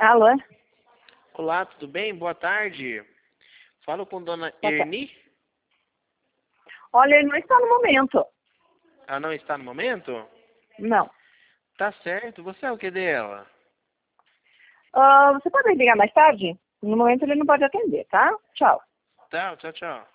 Alô? Olá, tudo bem? Boa tarde. Falo com dona Boa Erni. Olha, ele não está no momento. Ela não está no momento? Não. Tá certo. Você é o que dela? Você pode ligar mais tarde? No momento ele não pode atender, tá? Tchau. Tá, tchau, tchau.